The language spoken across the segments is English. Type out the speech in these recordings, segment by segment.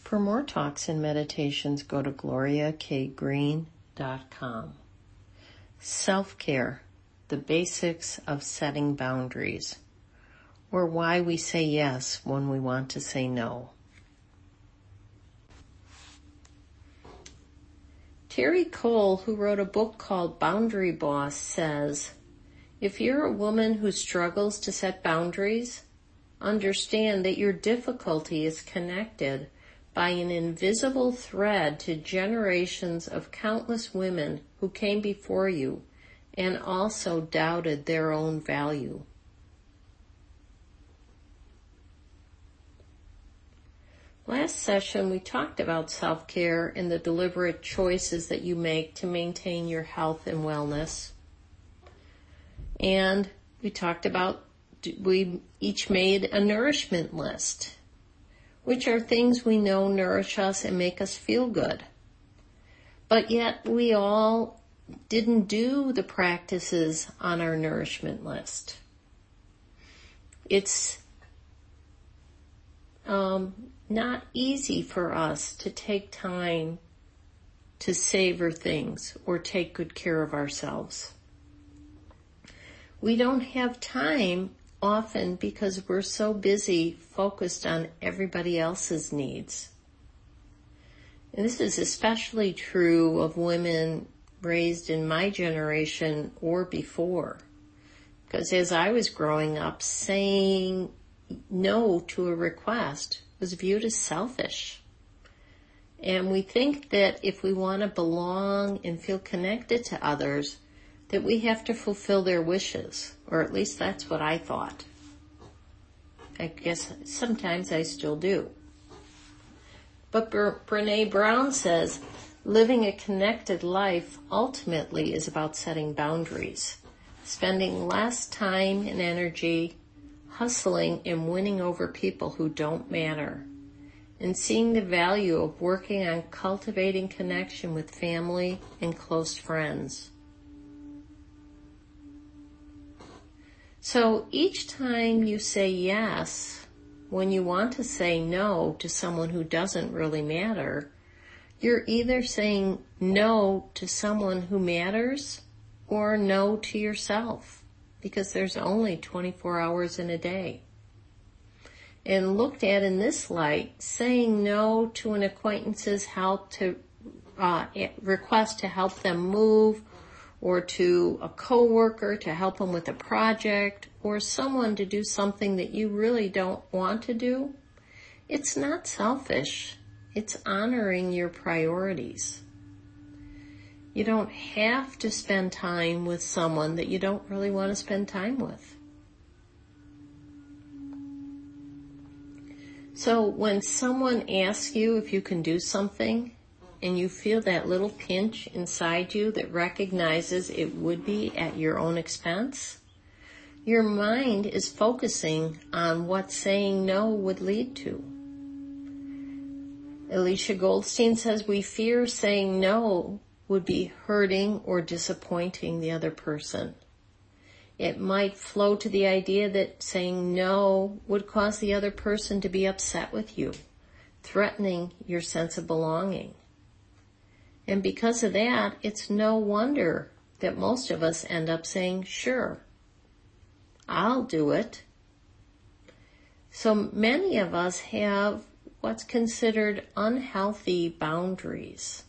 For more talks and meditations, go to gloriakgreen.com. Self-care, the basics of setting boundaries, or why we say yes when we want to say no. Terry Cole, who wrote a book called Boundary Boss, says, if you're a woman who struggles to set boundaries, understand that your difficulty is connected by an invisible thread to generations of countless women who came before you and also doubted their own value. Last session, we talked about self-care and the deliberate choices that you make to maintain your health and wellness. And we talked about, we each made a nourishment list, which are things we know nourish us and make us feel good. But yet we all didn't do the practices on our nourishment list. It's not easy for us to take time to savor things or take good care of ourselves. We don't have time often because we're so busy focused on everybody else's needs. And this is especially true of women raised in my generation or before. Because as I was growing up, saying no to a request was viewed as selfish. And we think that if we want to belong and feel connected to others, that we have to fulfill their wishes, or at least that's what I thought. I guess sometimes I still do. But Brené Brown says, living a connected life ultimately is about setting boundaries, spending less time and energy hustling and winning over people who don't matter, and seeing the value of working on cultivating connection with family and close friends. So each time you say yes, when you want to say no to someone who doesn't really matter, you're either saying no to someone who matters or no to yourself, because there's only 24 hours in a day. And looked at in this light, saying no to an acquaintance's request to help them move, or to a coworker to help them with a project, or someone to do something that you really don't want to do, it's not selfish. It's honoring your priorities. You don't have to spend time with someone that you don't really want to spend time with. So when someone asks you if you can do something, and you feel that little pinch inside you that recognizes it would be at your own expense, your mind is focusing on what saying no would lead to. Alicia Goldstein says we fear saying no would be hurting or disappointing the other person. It might flow to the idea that saying no would cause the other person to be upset with you, threatening your sense of belonging. And because of that, it's no wonder that most of us end up saying, sure, I'll do it. So many of us have what's considered unhealthy boundaries.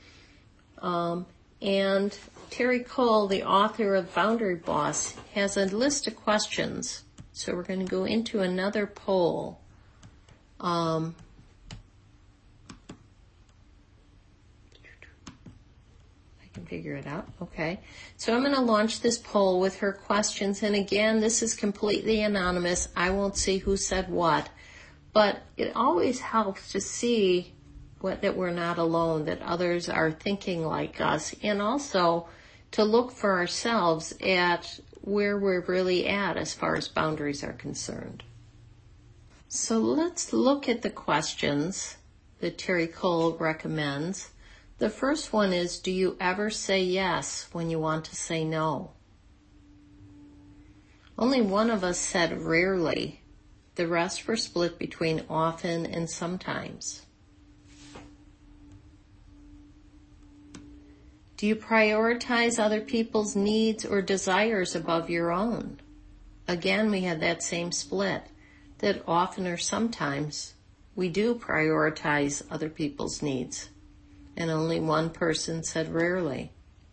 And Terry Cole, the author of Boundary Boss, has a list of questions. So we're going to go into another poll. Can figure it out. Okay. So I'm going to launch this poll with her questions. And again, this is completely anonymous. I won't see who said what. But it always helps to see that we're not alone, that others are thinking like us, and also to look for ourselves at where we're really at as far as boundaries are concerned. So let's look at the questions that Terry Cole recommends. The first one is, do you ever say yes when you want to say no? Only one of us said rarely. The rest were split between often and sometimes. Do you prioritize other people's needs or desires above your own? Again, we had that same split, that often or sometimes we do prioritize other people's needs, and only one person said rarely.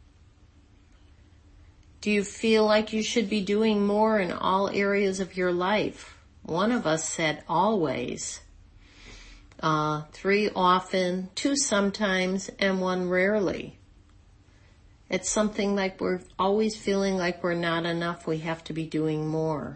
Do you feel like you should be doing more in all areas of your life? One of us said always, 3 often, 2 sometimes, and 1 rarely. It's something like we're always feeling like we're not enough, we have to be doing more.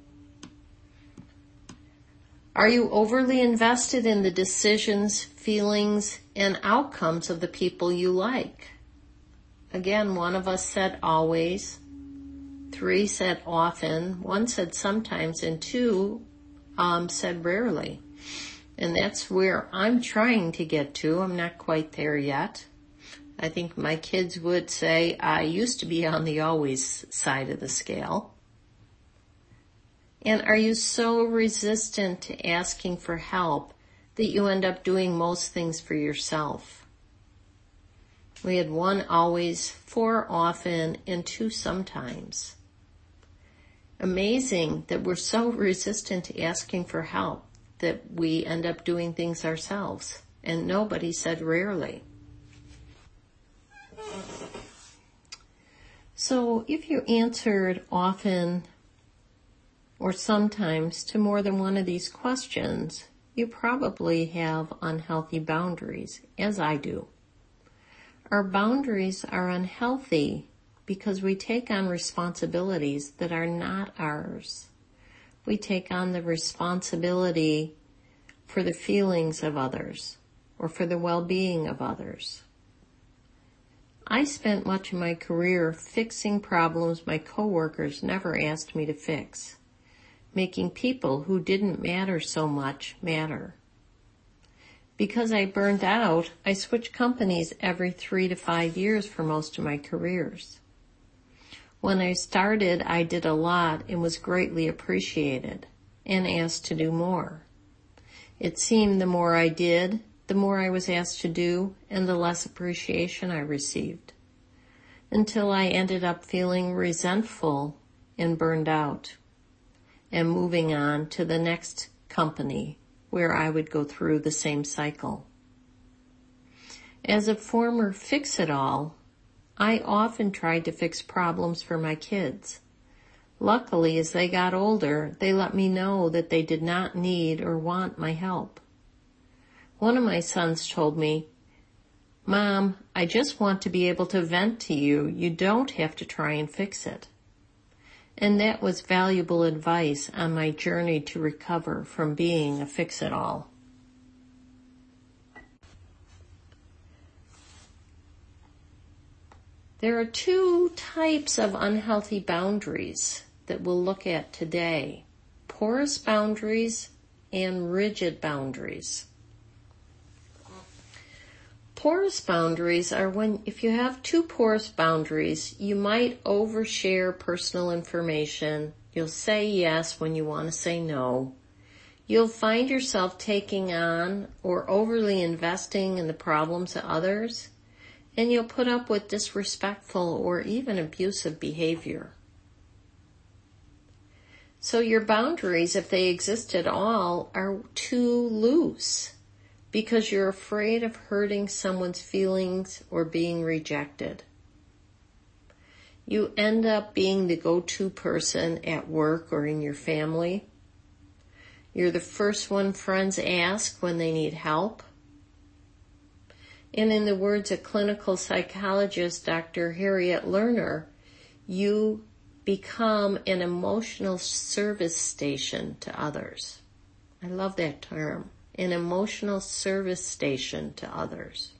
Are you overly invested in the decisions, feelings, and outcomes of the people you like? Again, one of us said always, 3 said often, 1 said sometimes, and 2 said rarely. And that's where I'm trying to get to. I'm not quite there yet. I think my kids would say I used to be on the always side of the scale. And are you so resistant to asking for help that you end up doing most things for yourself? We had 1 always, 4 often, and 2 sometimes. Amazing that we're so resistant to asking for help that we end up doing things ourselves. And nobody said rarely. So if you answered often or sometimes to more than one of these questions, you probably have unhealthy boundaries, as I do. Our boundaries are unhealthy because we take on responsibilities that are not ours. We take on the responsibility for the feelings of others or for the well-being of others. I spent much of my career fixing problems my coworkers never asked me to fix, making people who didn't matter so much matter. Because I burned out, I switched companies every 3 to 5 years for most of my careers. When I started, I did a lot and was greatly appreciated and asked to do more. It seemed the more I did, the more I was asked to do, and the less appreciation I received, until I ended up feeling resentful and burned out, and moving on to the next company where I would go through the same cycle. As a former fix-it-all, I often tried to fix problems for my kids. Luckily, as they got older, they let me know that they did not need or want my help. One of my sons told me, "Mom, I just want to be able to vent to you. You don't have to try and fix it." And that was valuable advice on my journey to recover from being a fix-it-all. There are 2 types of unhealthy boundaries that we'll look at today: porous boundaries and rigid boundaries. Porous boundaries are when, if you have 2 porous boundaries, you might overshare personal information. You'll say yes when you want to say no. You'll find yourself taking on or overly investing in the problems of others, and you'll put up with disrespectful or even abusive behavior. So your boundaries, if they exist at all, are too loose because you're afraid of hurting someone's feelings or being rejected. You end up being the go-to person at work or in your family. You're the first one friends ask when they need help. And in the words of clinical psychologist Dr. Harriet Lerner, you become an emotional service station to others. I love that term, an emotional service station to others.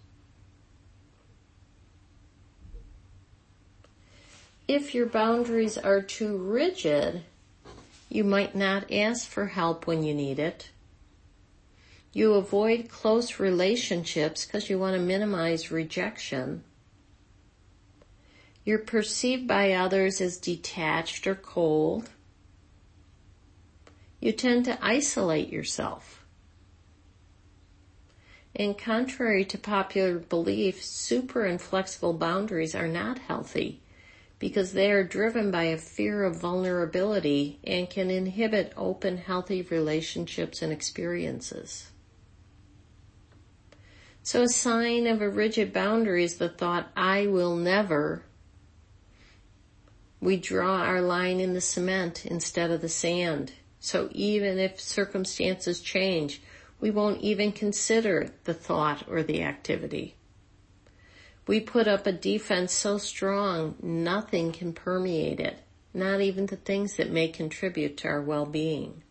If your boundaries are too rigid, you might not ask for help when you need it. You avoid close relationships because you want to minimize rejection. You're perceived by others as detached or cold. You tend to isolate yourself. And contrary to popular belief, super and flexible boundaries are not healthy because they are driven by a fear of vulnerability and can inhibit open, healthy relationships and experiences. So a sign of a rigid boundary is the thought, I will never. We draw our line in the cement instead of the sand. So even if circumstances change, we won't even consider the thought or the activity. We put up a defense so strong, nothing can permeate it, not even the things that may contribute to our well-being.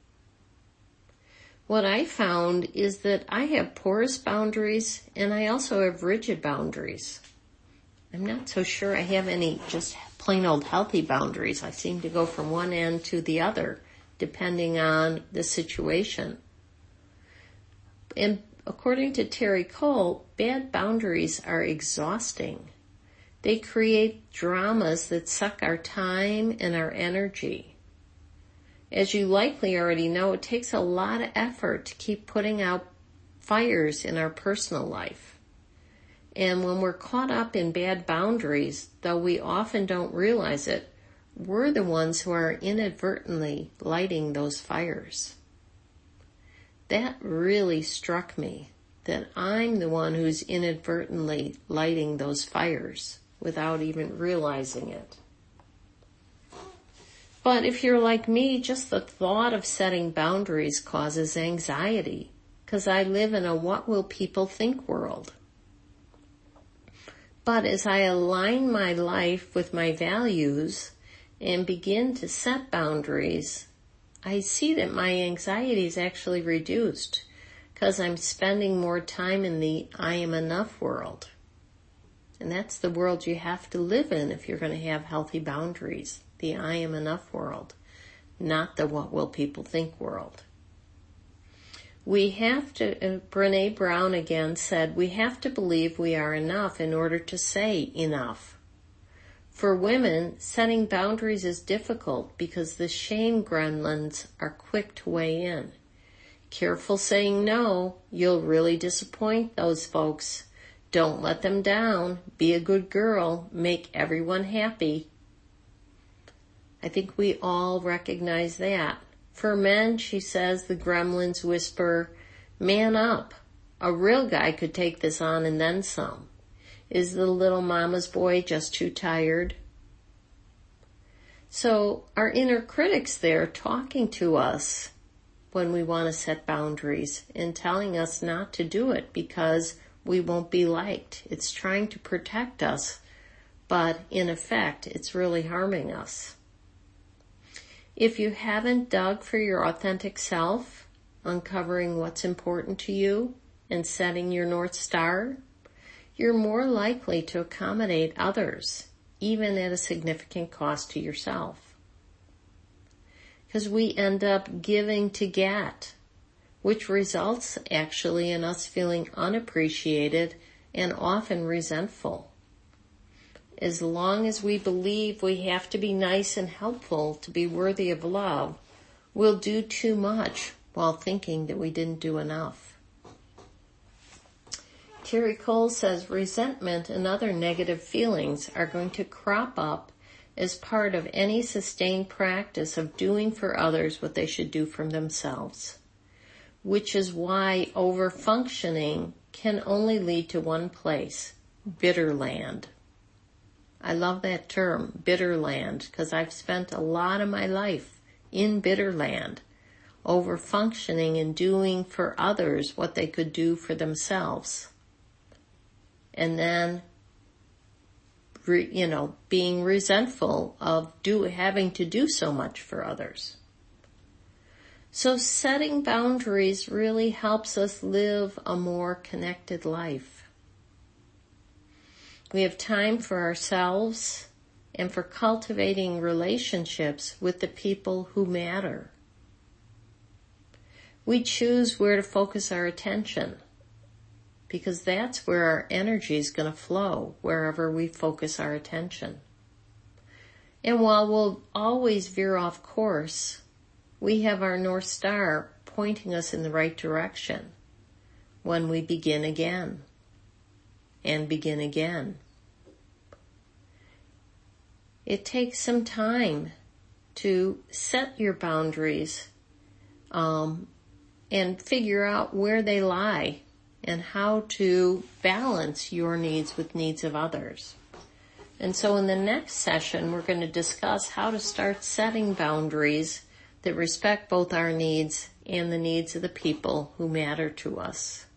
What I found is that I have porous boundaries and I also have rigid boundaries. I'm not so sure I have any just plain old healthy boundaries. I seem to go from one end to the other, depending on the situation. And according to Terry Cole, bad boundaries are exhausting. They create dramas that suck our time and our energy. As you likely already know, it takes a lot of effort to keep putting out fires in our personal life. And when we're caught up in bad boundaries, though we often don't realize it, we're the ones who are inadvertently lighting those fires. That really struck me, that I'm the one who's inadvertently lighting those fires without even realizing it. But if you're like me, just the thought of setting boundaries causes anxiety, because I live in a what will people think world. But as I align my life with my values and begin to set boundaries, I see that my anxiety is actually reduced because I'm spending more time in the I am enough world. And that's the world you have to live in if you're going to have healthy boundaries, the I am enough world, not the what will people think world. We have to, Brené Brown again said, we have to believe we are enough in order to say enough. For women, setting boundaries is difficult because the shame gremlins are quick to weigh in. Careful saying no, you'll really disappoint those folks. Don't let them down. Be a good girl. Make everyone happy. I think we all recognize that. For men, she says, the gremlins whisper, man up. A real guy could take this on and then some. Is the little mama's boy just too tired? So our inner critic's there talking to us when we want to set boundaries and telling us not to do it because we won't be liked. It's trying to protect us, but in effect, it's really harming us. If you haven't dug for your authentic self, uncovering what's important to you and setting your North Star, you're more likely to accommodate others, even at a significant cost to yourself. Because we end up giving to get, which results actually in us feeling unappreciated and often resentful. As long as we believe we have to be nice and helpful to be worthy of love, we'll do too much while thinking that we didn't do enough. Terry Cole says resentment and other negative feelings are going to crop up as part of any sustained practice of doing for others what they should do for themselves, which is why overfunctioning can only lead to one place, bitter land. I love that term, bitter land, because I've spent a lot of my life in bitter land, overfunctioning and doing for others what they could do for themselves. And then, being resentful of having to do so much for others. So setting boundaries really helps us live a more connected life. We have time for ourselves and for cultivating relationships with the people who matter. We choose where to focus our attention because that's where our energy is going to flow, wherever we focus our attention. And while we'll always veer off course, we have our North Star pointing us in the right direction. when we begin again and begin again. It takes some time to set your boundaries and figure out where they lie and how to balance your needs with needs of others. And so in the next session, we're going to discuss how to start setting boundaries that respect both our needs and the needs of the people who matter to us.